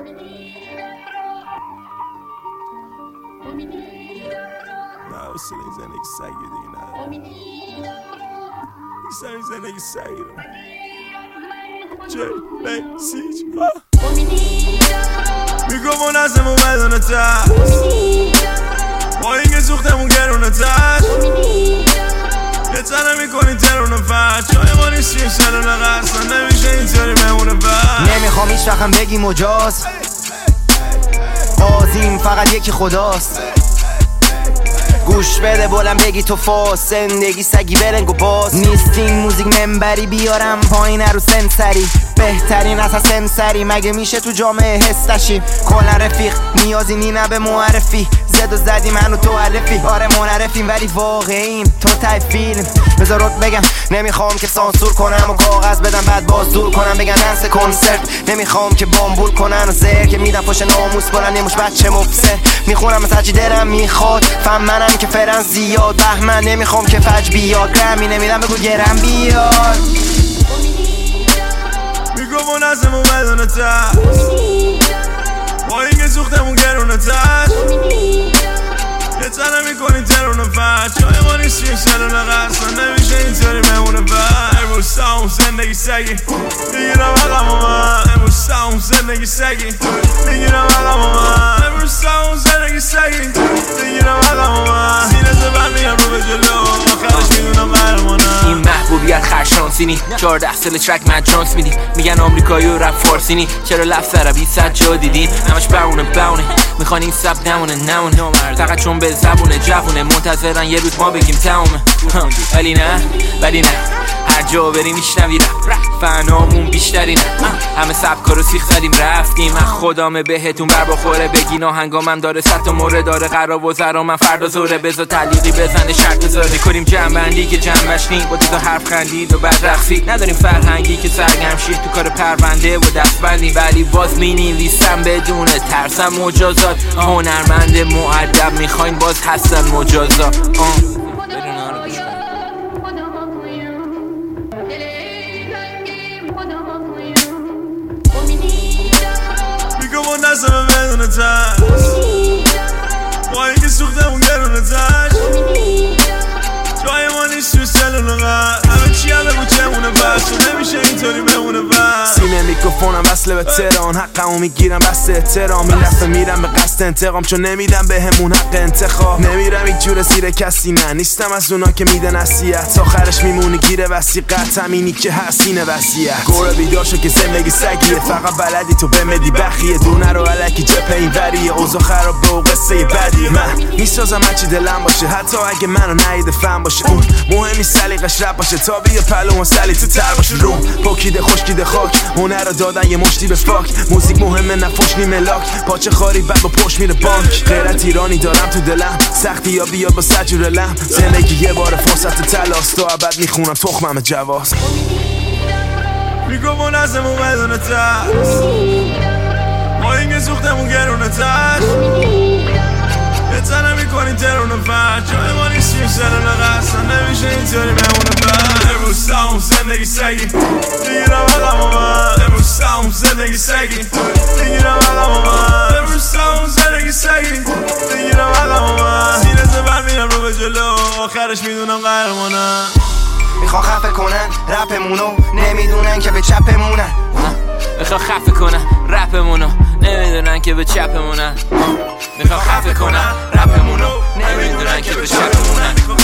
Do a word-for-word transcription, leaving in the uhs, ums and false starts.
نه حوصله این زندگی سگی دیگه نه بیشتر این زندگی سگی رو جی بی سیج میگو منظم اومدن تر با اینکه سوختمون گرونه تر یه تنه میکنی ترونه فرد جای ما نیستی سلونه قصد نمیشه اینطوری مهمونه فرد نمیخوام هیچ وقتم بگی مجاز بازیم فقط یکی خداست گوش بده بلند بگی تو فاس زندگی سگی برنگ و باز نیست این موزیک منبری بیارم پایین رو سنسری بهترین از سنسری مگه میشه تو جامعه هستشیم کلا رفیق نیازی نی نه به معرفی زد و زدی منو تو عرفی آره منعرفیم ولی واقعیم تو تای فیلم بذارت بگم نمیخوام که سانسور کنم و کاغذ بدم بعد باز دور کنم بگن دنس کنسرت نمیخوام که بامبول کنن و زهر که میدم پشت ناموس بلند یه مش بچه مبصر میخونم مثل چی دلم میخواد فهم منم که فرن زیاد بهمن نمیخوام که فج بیاد گرمی نمیدم بگو گرم بیاد میگو منظم اومدن تر با اینکه سوختمون گرونه تر یه تنه میکنی ترونه فرد جای ما نیستی سلونه قصد نمیشه اینطوری مهمونه فرد امروز ساون زندگی سگی میگیرم عقم من امروز ساون زندگی سگی میگیرم عقم من امروز ساون زندگی سگی میگیرم عقم من سینه زبر میگم رو به جلو آخرش میدونم قهرمانم این محبوبیت خرشانسینی چهارده سال ترک من جانس میدی میگن آمریکایی و رپ فارسینی چرا لفظ عربی صد جا دیدین همش باونه باونه میخوان این سب نمونه نمونه فقط چون به زبونه جوونه منتظرن یه روز ما بگیم تمومه ولی نه ولی نه هر جا بریم میشنوی رپ فنامون بیشتری نه همه سبکا رو سیخ زدیم رفتیم من خدامه بهتون بر بخوره بگین آهنگامم داره صد تا مورد داره قرار و زرا من فردا زوره بذار تعلیقی بزنه شرط بذاره میکنیم جنبندی که جنبش نیم با دوتا حرف خندید و بعد رقصی نداریم فرهنگی که سرگرم شید تو کار پرونده و دستبندی ولی باز مینویسم بدون ترسم مجازات هنرمند مؤدب میخواین باز هستن مجازات میگو منظم بدون تر با اینکه سوختمون گرونه تر جای ما نیست تو سلونه قد همه چی هم بگو چمونه بس تو نمیشه اینطوری بمونه بس سینه میکروفونم وصله به تهران حقمو میگیرم بس احترام این دفعه میرم به قصد انتقام چون نمیدم به همون حق انتخاب نمیرم این جور زیر کسی نه نیستم از اونا که میده نصیحت آخرش میمونی گیره وسیقت همینی که هستینه وصیت گوره بیدار شو که زندگی سگیه فقط بلدی تو بمدی بخیه دونه رو علکی جپه این وریه اوضاع خراب به و قصه بدیه من میسازم هرچی دلم باشه حتی اگه منو نهیده فهم باشه اون مهمی سلیقش رپ باشه تا بیا پلو و سلی تو تر باشه روم پوکیده خشکیده خاک هنر رو دادن یه مشتی به فاک موزیک مهمه نفوش نی ملاک پاچه خاری بعد با پشت میره بانک غیرت ایرانی دارم تو دلم سختی یا بیاد با سجور لم زندگی یه بار فرصت تلاست تا ابد میخونم تخمم جواز میگو منظم اومدن تر با اینکه سوختمون گرونه تر یه تنه میکنی ترونه فرد جای ما نیستیم سلونه قصد نمیشه اینطوری مهمونه فرد امروز ساون زندگی سگی میگیرم عقم من امروز ساون زندگی سگی میگیرم عقم من امروز ساون زندگی سگی میگیرم عقم من سینه زبر میگم رو به جلو آخرش میدونم قهرمانم میخوان خفه کنن رپمونو نمیدونن که به چپمونن میخوان خفه کنن رپمونو نمیدونن که به چپمونن میخوان خفه کنن رپمونو نمیدونن که به چپمونن